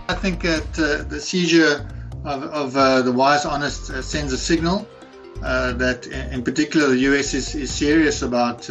I think that the seizure of the Wise Honest sends a signal that, in particular, the US is serious about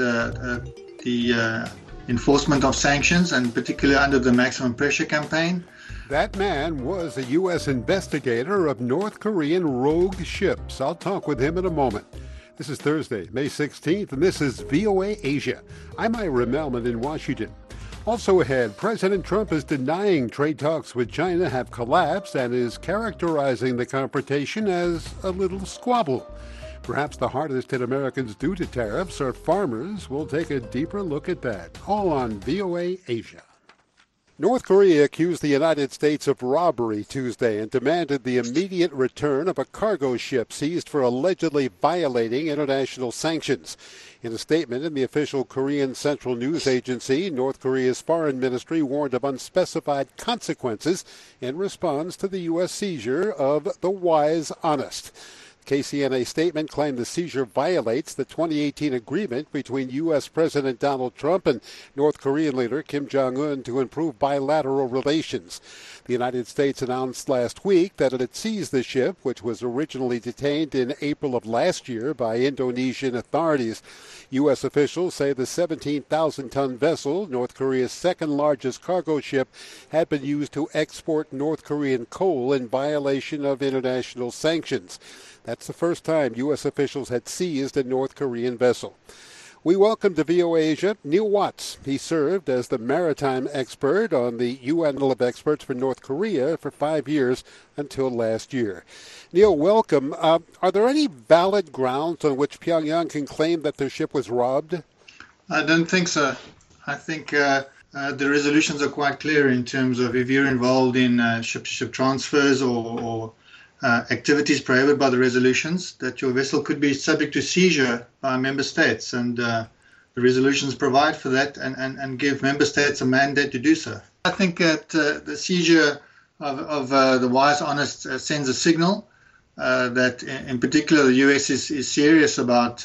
the enforcement of sanctions, and particularly under the maximum pressure campaign. That man was a U.S. investigator of North Korean rogue ships. I'll talk with him in a moment. This is Thursday, May 16th, and this is VOA Asia. I'm Ira Melman in Washington. Also ahead, President Trump is denying trade talks with China have collapsed and is characterizing the confrontation as a little squabble. Perhaps the hardest hit Americans due to tariffs are farmers. We'll take a deeper look at that, all on VOA Asia. North Korea accused the United States of robbery Tuesday and demanded the immediate return of a cargo ship seized for allegedly violating international sanctions. In a statement in the official Korean Central News Agency, North Korea's foreign ministry warned of unspecified consequences in response to the U.S. seizure of the Wise Honest. KCNA statement claimed the seizure violates the 2018 agreement between U.S. President Donald Trump and North Korean leader Kim Jong-un to improve bilateral relations. The United States announced last week that it had seized the ship, which was originally detained in April of last year by Indonesian authorities. U.S. officials say the 17,000-ton vessel, North Korea's second-largest cargo ship, had been used to export North Korean coal in violation of international sanctions. That's the first time U.S. officials had seized a North Korean vessel. We welcome to VOA Asia Neil Watts. He served as the maritime expert on the UN panel of experts for North Korea for 5 years until last year. Neil, welcome. Are there any valid grounds on which Pyongyang can claim that their ship was robbed? I don't think so. I think the resolutions are quite clear in terms of if you're involved in ship-to-ship transfers or activities prohibited by the resolutions, that your vessel could be subject to seizure by member states, and the resolutions provide for that and give member states a mandate to do so. I think that the seizure of the Wise Honest sends a signal that, in particular, the US is serious about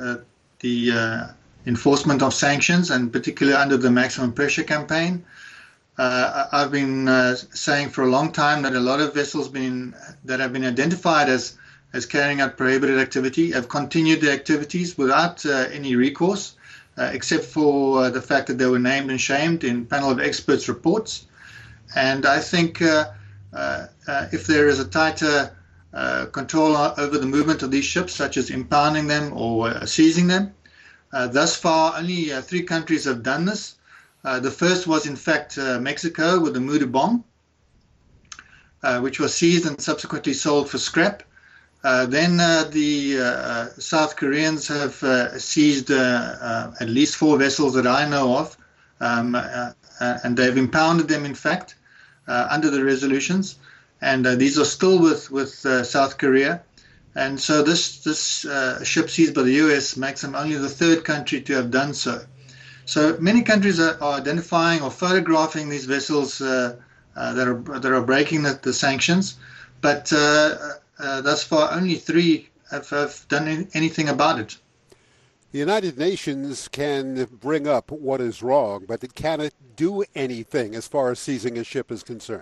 the enforcement of sanctions, and particularly under the maximum pressure campaign. I've been saying for a long time that a lot of vessels that have been identified as carrying out prohibited activity have continued their activities without any recourse, except for the fact that they were named and shamed in panel of experts reports. And I think if there is a tighter control over the movement of these ships, such as impounding them or seizing them, thus far only 3 countries have done this. The first was, in fact, Mexico with the Muda bomb, which was seized and subsequently sold for scrap. Then the South Koreans have seized at least 4 vessels that I know of, and they've impounded them, in fact, under the resolutions. And these are still with South Korea. And so this ship seized by the U.S. makes them only the 3rd country to have done so. So many countries are identifying or photographing these vessels that are breaking the sanctions, but thus far only 3 have done anything about it. The United Nations can bring up what is wrong, but it cannot do anything as far as seizing a ship is concerned.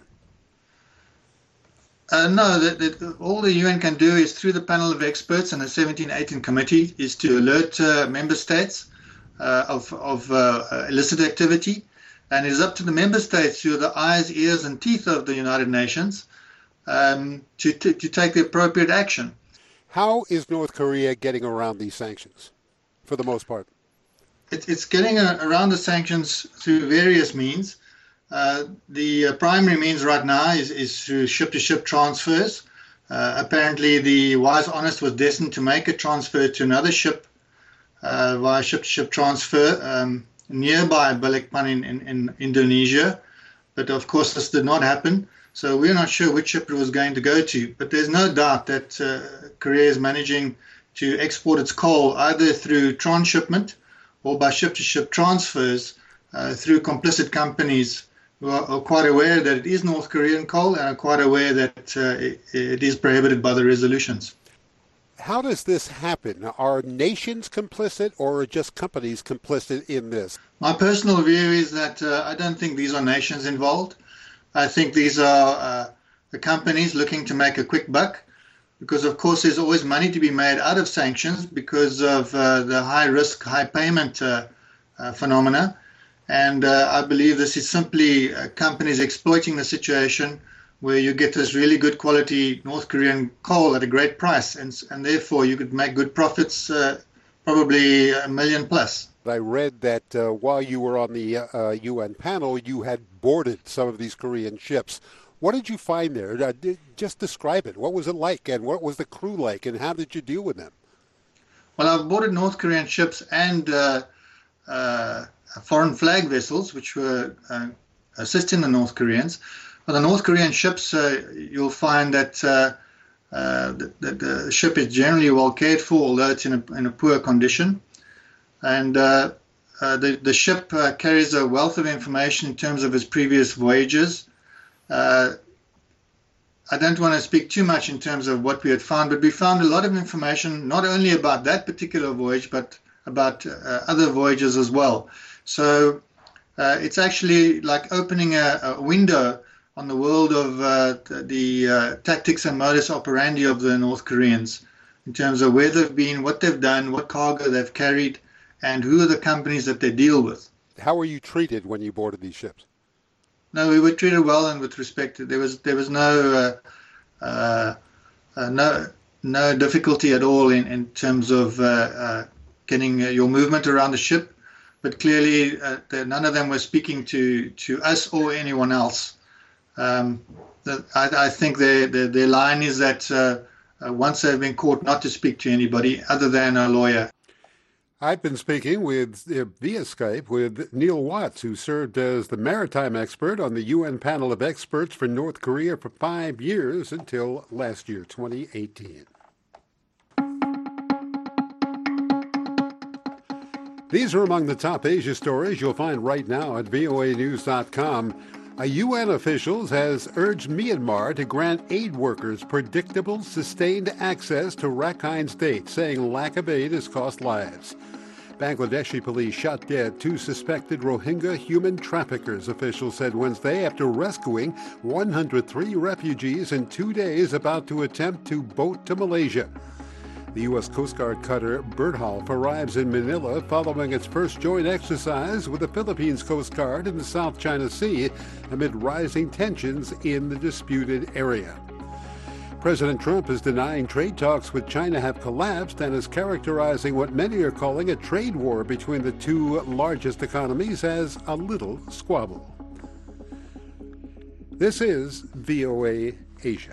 No, all the UN can do is, through the panel of experts and the 1718 committee, is to alert member states of illicit activity, and it is up to the member states, through the eyes, ears, and teeth of the United Nations, to take the appropriate action. How is North Korea getting around these sanctions, for the most part? It's getting around the sanctions through various means. The primary means right now is through ship-to-ship transfers. Apparently, the Wise Honest was destined to make a transfer to another ship via ship-to-ship transfer nearby Balikpapan in Indonesia. But of course, this did not happen. So we're not sure which ship it was going to go to. But there's no doubt that Korea is managing to export its coal either through transshipment or by ship-to-ship transfers through complicit companies who are quite aware that it is North Korean coal and are quite aware that it is prohibited by the resolutions. How does this happen? Are nations complicit or are just companies complicit in this? My personal view is that I don't think these are nations involved. I think these are the companies looking to make a quick buck, because of course there's always money to be made out of sanctions because of the high risk, high payment phenomena. And I believe this is simply companies exploiting the situation where you get this really good quality North Korean coal at a great price, and therefore you could make good profits, probably $1 million plus. I read that while you were on the UN panel, you had boarded some of these Korean ships. What did you find there? Just describe it. What was it like, and what was the crew like, and how did you deal with them? Well, I've boarded North Korean ships and foreign flag vessels, which were assisting the North Koreans. On the North Korean ships, you'll find that the ship is generally well cared for, although it's in a poor condition. And the ship carries a wealth of information in terms of its previous voyages. I don't want to speak too much in terms of what we had found, but we found a lot of information, not only about that particular voyage, but about other voyages as well. So it's actually like opening a window on the world of the tactics and modus operandi of the North Koreans in terms of where they've been, what they've done, what cargo they've carried, and who are the companies that they deal with. How were you treated when you boarded these ships? No, we were treated well and with respect. There was no difficulty at all in terms of getting your movement around the ship. But clearly, none of them were speaking to us or anyone else. I think their line is that once they've been caught, not to speak to anybody other than a lawyer. I've been speaking with via Skype with Neil Watts, who served as the maritime expert on the UN panel of experts for North Korea for 5 years until last year, 2018. These are among the top Asia stories you'll find right now at voanews.com. A UN official has urged Myanmar to grant aid workers predictable, sustained access to Rakhine State, saying lack of aid has cost lives. Bangladeshi police shot dead 2 suspected Rohingya human traffickers, officials said Wednesday, after rescuing 103 refugees in 2 days about to attempt to boat to Malaysia. The U.S. Coast Guard cutter Birdhalf arrives in Manila following its first joint exercise with the Philippines Coast Guard in the South China Sea amid rising tensions in the disputed area. President Trump is denying trade talks with China have collapsed and is characterizing what many are calling a trade war between the 2 largest economies as a little squabble. This is VOA Asia.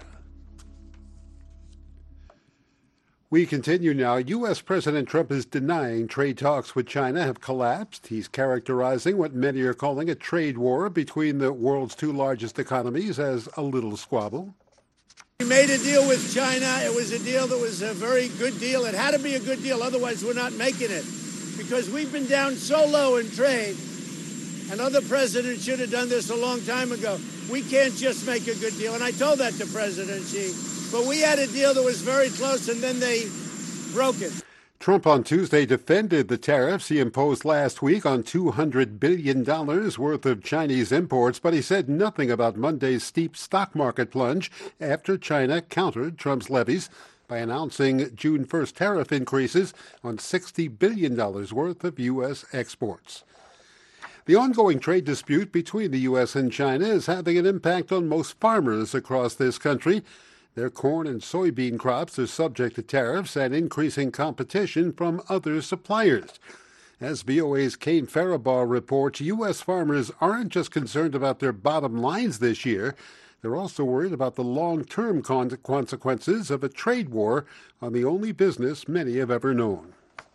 We continue now. U.S. President Trump is denying trade talks with China have collapsed. He's characterizing what many are calling a trade war between the world's 2 largest economies as a little squabble. We made a deal with China. It was a deal that was a very good deal. It had to be a good deal, otherwise we're not making it. Because we've been down so low in trade, and other presidents should have done this a long time ago. We can't just make a good deal, and I told that to President Xi. But we had a deal that was very close, and then they broke it. Trump on Tuesday defended the tariffs he imposed last week on $200 billion worth of Chinese imports, but he said nothing about Monday's steep stock market plunge after China countered Trump's levies by announcing June 1st tariff increases on $60 billion worth of U.S. exports. The ongoing trade dispute between the U.S. and China is having an impact on most farmers across this country. Their corn and soybean crops are subject to tariffs and increasing competition from other suppliers. As VOA's Kane Faribaugh reports, U.S. farmers aren't just concerned about their bottom lines this year. They're also worried about the long-term consequences of a trade war on the only business many have ever known.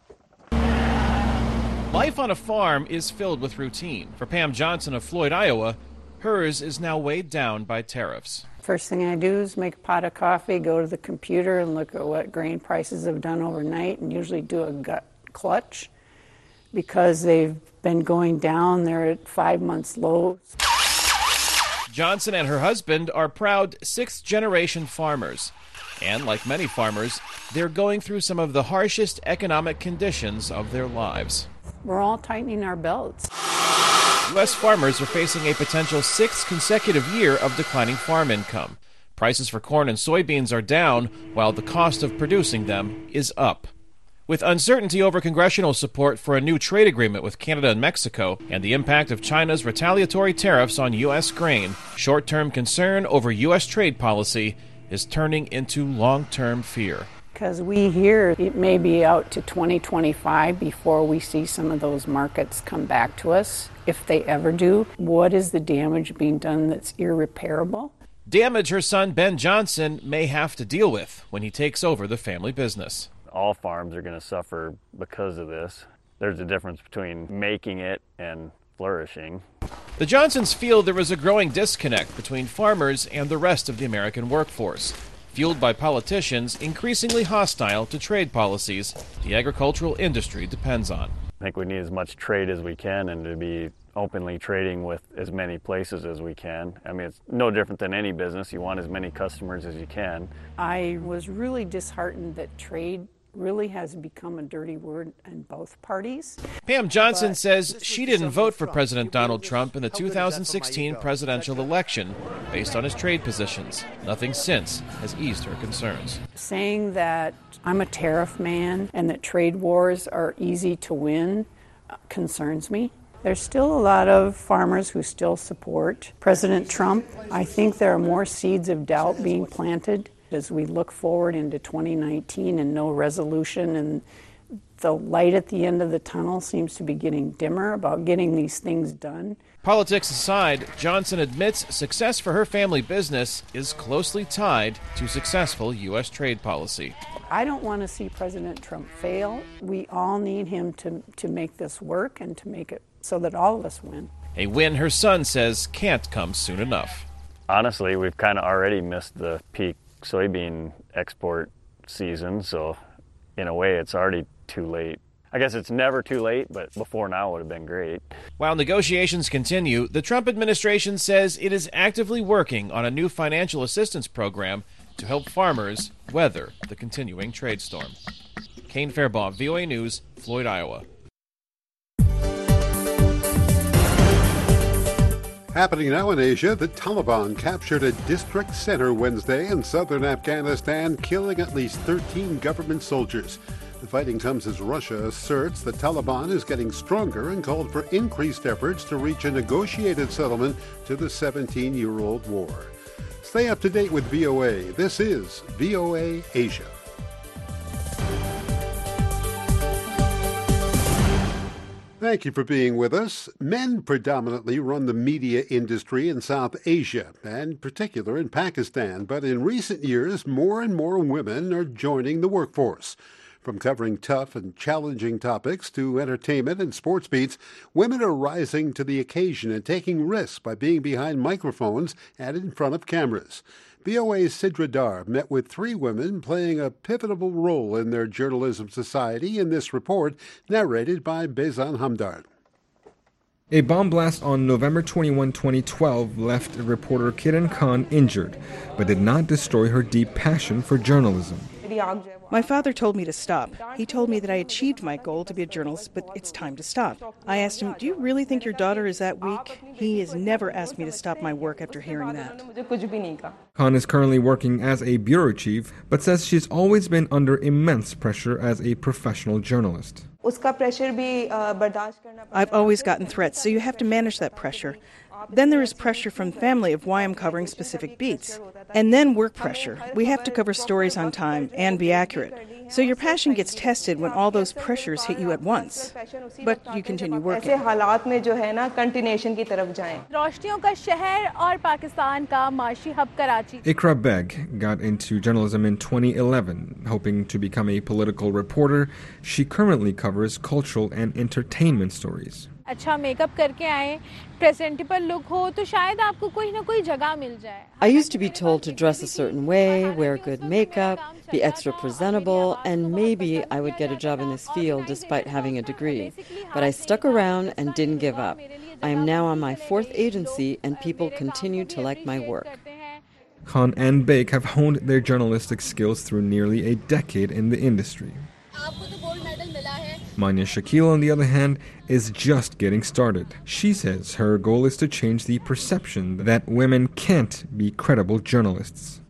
Life on a farm is filled with routine. For Pam Johnson of Floyd, Iowa, hers is now weighed down by tariffs. First thing I do is make a pot of coffee, go to the computer and look at what grain prices have done overnight, and usually do a gut clutch because they've been going down. They're at 5 months lows. Johnson and her husband are proud 6th-generation farmers. And like many farmers, they're going through some of the harshest economic conditions of their lives. We're all tightening our belts. U.S. farmers are facing a potential 6th consecutive year of declining farm income. Prices for corn and soybeans are down, while the cost of producing them is up. With uncertainty over congressional support for a new trade agreement with Canada and Mexico and the impact of China's retaliatory tariffs on U.S. grain, short-term concern over U.S. trade policy is turning into long-term fear. Because we hear it may be out to 2025 before we see some of those markets come back to us, if they ever do. What is the damage being done that's irreparable? Damage her son Ben Johnson may have to deal with when he takes over the family business. All farms are going to suffer because of this. There's a difference between making it and flourishing. The Johnsons feel there is a growing disconnect between farmers and the rest of the American workforce, fueled by politicians increasingly hostile to trade policies the agricultural industry depends on. I think we need as much trade as we can and to be openly trading with as many places as we can. I mean, it's no different than any business. You want as many customers as you can. I was really disheartened that trade really has become a dirty word in both parties. Pam Johnson says she didn't vote for President Donald Trump in the 2016 presidential election based on his trade positions. Nothing since has eased her concerns. Saying that I'm a tariff man and that trade wars are easy to win concerns me. There's still a lot of farmers who still support President Trump. I think there are more seeds of doubt being planted as we look forward into 2019 and no resolution, and the light at the end of the tunnel seems to be getting dimmer about getting these things done. Politics aside, Johnson admits success for her family business is closely tied to successful U.S. trade policy. I don't want to see President Trump fail. We all need him to make this work and to make it so that all of us win. A win her son says can't come soon enough. Honestly, we've kind of already missed the peak soybean export season, so in a way it's already too late. I guess it's never too late, but before now would have been great. While negotiations continue, the Trump administration says it is actively working on a new financial assistance program to help farmers weather the continuing trade storm. Kane Fairbaugh, VOA News, Floyd, Iowa. Happening now in Asia, the Taliban captured a district center Wednesday in southern Afghanistan, killing at least 13 government soldiers. The fighting comes as Russia asserts the Taliban is getting stronger and called for increased efforts to reach a negotiated settlement to the 17-year-old war. Stay up to date with VOA. This is VOA Asia. Thank you for being with us. Men predominantly run the media industry in South Asia, and in particular in Pakistan. But in recent years, more and more women are joining the workforce. From covering tough and challenging topics to entertainment and sports beats, women are rising to the occasion and taking risks by being behind microphones and in front of cameras. VOA's Sidra Dar met with 3 women playing a pivotal role in their journalism society in this report, narrated by Bezan Hamdard. A bomb blast on November 21, 2012 left reporter Kiran Khan injured, but did not destroy her deep passion for journalism. My father told me to stop. He told me that I achieved my goal to be a journalist, but it's time to stop. I asked him, "Do you really think your daughter is that weak?" He has never asked me to stop my work after hearing that. Khan is currently working as a bureau chief, but says she's always been under immense pressure as a professional journalist. I've always gotten threats, so you have to manage that pressure. Then there is pressure from family of why I'm covering specific beats. And then work pressure. We have to cover stories on time and be accurate. So your passion gets tested when all those pressures hit you at once. But you continue working. Ikra Beg got into journalism in 2011, hoping to become a political reporter. She currently covers cultural and entertainment stories. अच्छा makeup करके आए presentable look हो तो शायद आपको कोई ना कोई जगह मिल जाए. I used to be told to dress a certain way, wear good makeup, be extra presentable, and maybe I would get a job in this field despite having a degree. But I stuck around and didn't give up. I am now on my 4th agency and people continue to like my work. Khan and Beg have honed their journalistic skills through nearly a decade in the industry. Manya Shakil, on the other hand, is just getting started. She says her goal is to change the perception that women can't be credible journalists.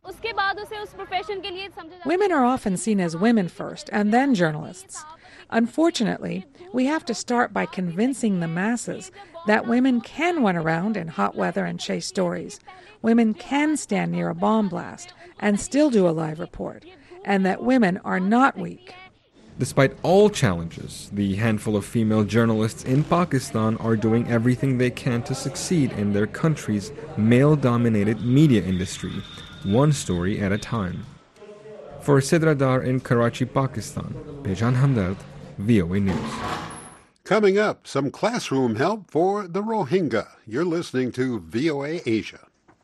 Women are often seen as women first and then journalists. Unfortunately, we have to start by convincing the masses that women can run around in hot weather and chase stories. Women can stand near a bomb blast and still do a live report, and that women are not weak. Despite all challenges, the handful of female journalists in Pakistan are doing everything they can to succeed in their country's male-dominated media industry, one story at a time. For Sidra Dar in Karachi, Pakistan, Bejan Hamdard, VOA News. Coming up, some classroom help for the Rohingya. You're listening to VOA Asia.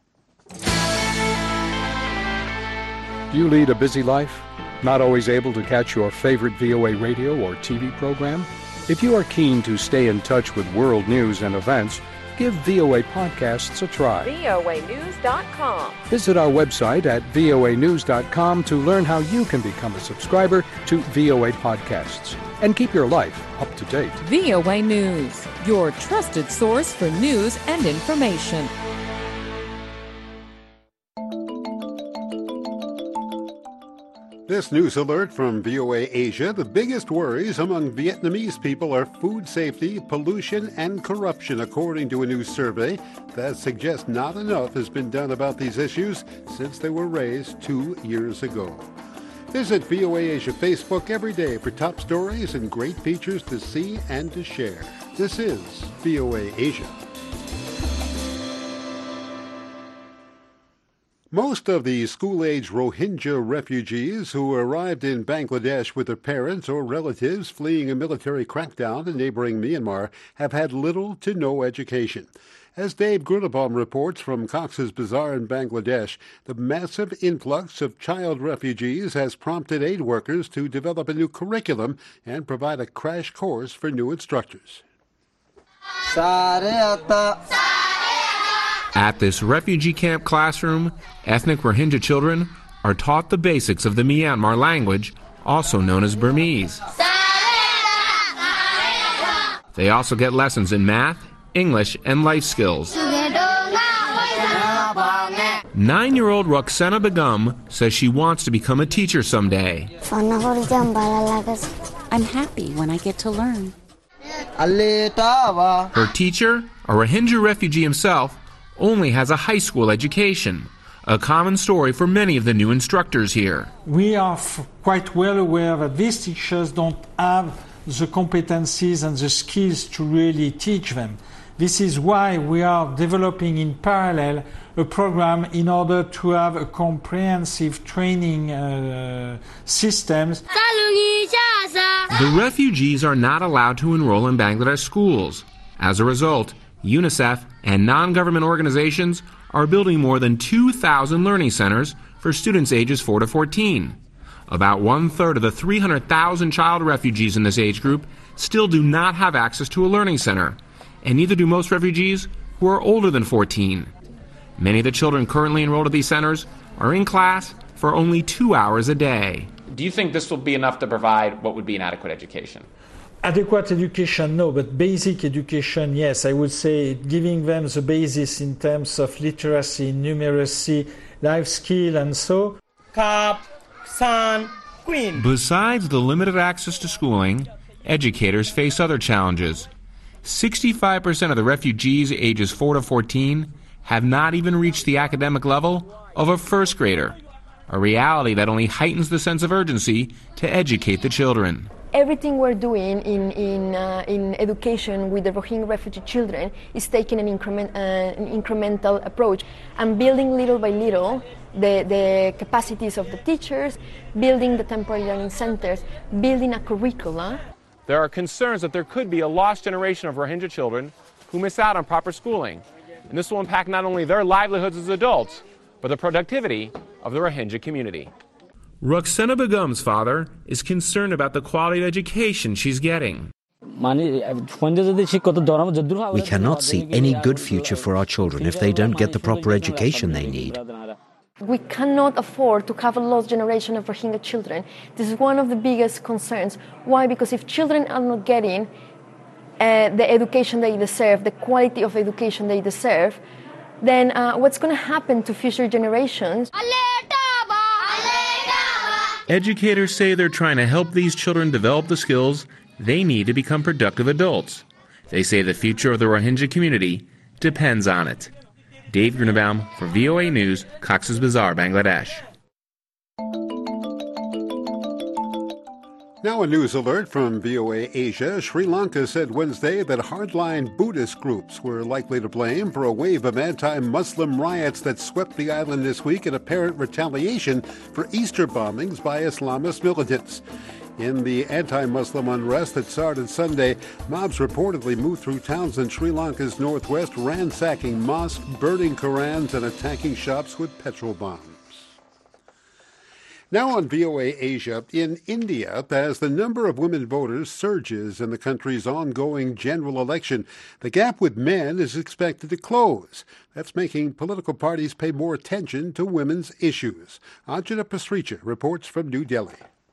Do you lead a busy life? Not always able to catch your favorite VOA radio or TV program? If you are keen to stay in touch with world news and events, give VOA Podcasts a try. voanews.com. Visit our website at voanews.com to learn how you can become a subscriber to VOA Podcasts and keep your life up to date. VOA News, your trusted source for news and information. This news alert from VOA Asia. The biggest worries among Vietnamese people are food safety, pollution, and corruption, according to a new survey that suggests not enough has been done about these issues since they were raised 2 years ago. Visit VOA Asia Facebook every day for top stories and great features to see and to share. This is VOA Asia. Most of the school-age Rohingya refugees who arrived in Bangladesh with their parents or relatives fleeing a military crackdown in neighboring Myanmar have had little to no education. As Dave Grunebaum reports from Cox's Bazar in Bangladesh, the massive influx of child refugees has prompted aid workers to develop a new curriculum and provide a crash course for new instructors. At this refugee camp classroom, ethnic Rohingya children are taught the basics of the Myanmar language, also known as Burmese. They also get lessons in math, English, and life skills. 9-year-old Roxana Begum says she wants to become a teacher someday. I'm happy when I get to learn. Her teacher, a Rohingya refugee himself, only has a high school education, a common story for many of the new instructors here. We are quite well aware that these teachers don't have the competencies and the skills to really teach them. This is why we are developing in parallel a program in order to have a comprehensive training systems. The refugees are not allowed to enroll in Bangladesh schools. As a result, UNICEF and non-government organizations are building more than 2,000 learning centers for students ages 4 to 14. About 1/3 of the 300,000 child refugees in this age group still do not have access to a learning center, and neither do most refugees who are older than 14. Many of the children currently enrolled at these centers are in class for only 2 hours a day. Do you think this will be enough to provide what would be an adequate education? Adequate education, no, but basic education, yes. I would say giving them the basis in terms of literacy, numeracy, life skill, and so. Besides the limited access to schooling, educators face other challenges. 65% of the refugees ages 4 to 14 have not even reached the academic level of a first grader, a reality that only heightens the sense of urgency to educate the children. Everything we're doing in education with the Rohingya refugee children is taking an incremental approach and building little by little the capacities of the teachers, building the temporary learning centers, building a curricula. There are concerns that there could be a lost generation of Rohingya children who miss out on proper schooling. And this will impact not only their livelihoods as adults, but the productivity of the Rohingya community. Roxana Begum's father is concerned about the quality of education she's getting. We cannot see any good future for our children if they don't get the proper education they need. We cannot afford to have a lost generation of Rohingya children. This is one of the biggest concerns. Why? Because if children are not getting the education they deserve, the quality of education they deserve, then what's going to happen to future generations? Educators say they're trying to help these children develop the skills they need to become productive adults. They say the future of the Rohingya community depends on it. Dave Grunebaum for VOA News, Cox's Bazar, Bangladesh. Now a news alert from VOA Asia. Sri Lanka said Wednesday that hardline Buddhist groups were likely to blame for a wave of anti-Muslim riots that swept the island this week in apparent retaliation for Easter bombings by Islamist militants. In the anti-Muslim unrest that started Sunday, mobs reportedly moved through towns in Sri Lanka's northwest, ransacking mosques, burning Korans, and attacking shops with petrol bombs. Now on VOA Asia, in India, as the number of women voters surges in the country's ongoing general election, the gap with men is expected to close. That's making political parties pay more attention to women's issues. Anjana Pasricha reports from New Delhi.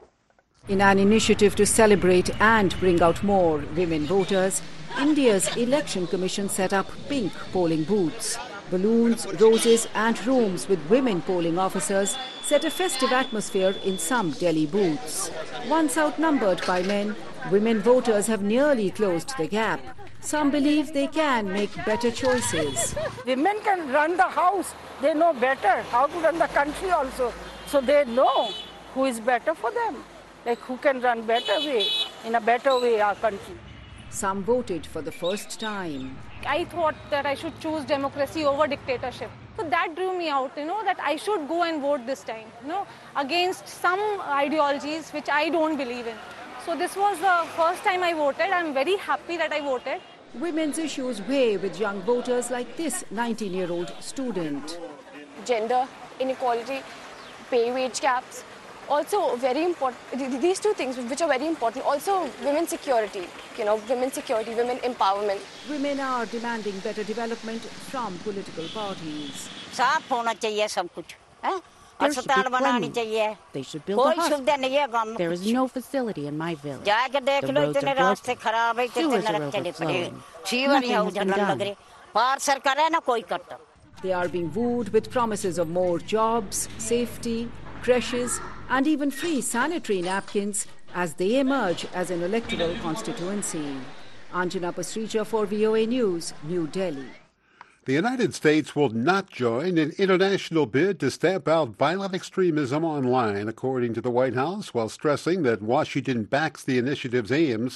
In an initiative to celebrate and bring out more women voters, India's Election Commission set up pink polling booths. Balloons, roses and rooms with women polling officers set a festive atmosphere in some Delhi booths. Once outnumbered by men, women voters have nearly closed the gap. Some believe they can make better choices. Women can run the house. They know better how to run the country also. So they know who is better for them, like who can run better way, in a better way our country. Some voted for the first time. I thought that I should choose democracy over dictatorship. So that drew me out, that I should go and vote this time, against some ideologies which I don't believe in. So this was the first time I voted. I'm very happy that I voted. Women's issues weigh with young voters like this 19-year-old student. Gender inequality, pay wage gaps. Also very important, these two things which are very important. Also women's security, women's security, women empowerment. Women are demanding better development from political parties. There should be cleanliness. They should build a hospital. There is no facility in my village. The roads are broken. Sewers are overflowing. Nothing has been done. They are being wooed with promises of more jobs, safety, creches, and even free sanitary napkins as they emerge as an electoral constituency. Anjana Pasricha for VOA News, New Delhi. The United States will not join an international bid to stamp out violent extremism online, according to the White House, while stressing that Washington backs the initiative's aims.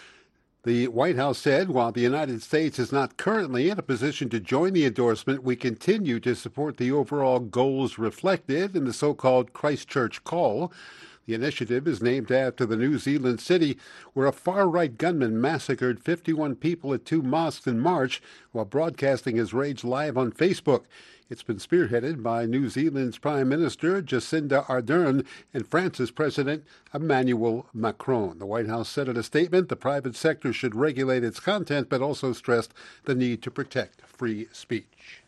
The White House said, while the United States is not currently in a position to join the endorsement, we continue to support the overall goals reflected in the so-called Christchurch Call. The initiative is named after the New Zealand city where a far-right gunman massacred 51 people at 2 mosques in March while broadcasting his rage live on Facebook. It's been spearheaded by New Zealand's Prime Minister Jacinda Ardern and France's President Emmanuel Macron. The White House said in a statement the private sector should regulate its content, but also stressed the need to protect free speech.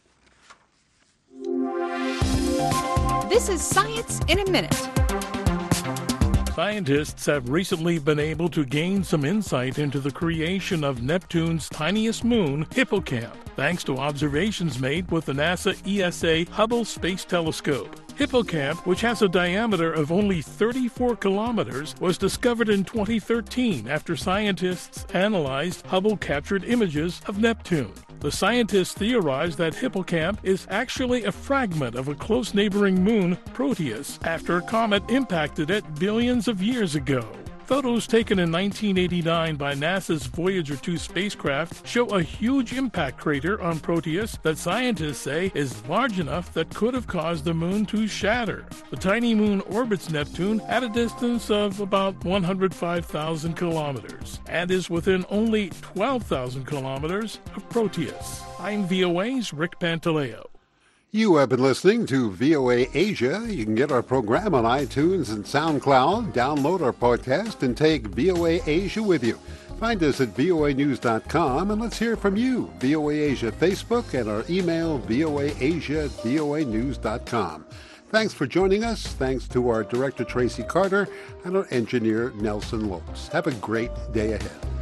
This is Science in a Minute. Scientists have recently been able to gain some insight into the creation of Neptune's tiniest moon, Hippocamp, thanks to observations made with the NASA ESA Hubble Space Telescope. Hippocamp, which has a diameter of only 34 kilometers, was discovered in 2013 after scientists analyzed Hubble-captured images of Neptune. The scientists theorized that Hippocamp is actually a fragment of a close neighboring moon, Proteus, after a comet impacted it billions of years ago. Photos taken in 1989 by NASA's Voyager 2 spacecraft show a huge impact crater on Proteus that scientists say is large enough that could have caused the moon to shatter. The tiny moon orbits Neptune at a distance of about 105,000 kilometers and is within only 12,000 kilometers of Proteus. I'm VOA's Rick Pantaleo. You have been listening to VOA Asia. You can get our program on iTunes and SoundCloud. Download our podcast and take VOA Asia with you. Find us at voanews.com and let's hear from you. VOA Asia Facebook and our email voaasia@voanews.com. Thanks for joining us. Thanks to our director Tracy Carter and our engineer Nelson Lopes. Have a great day ahead.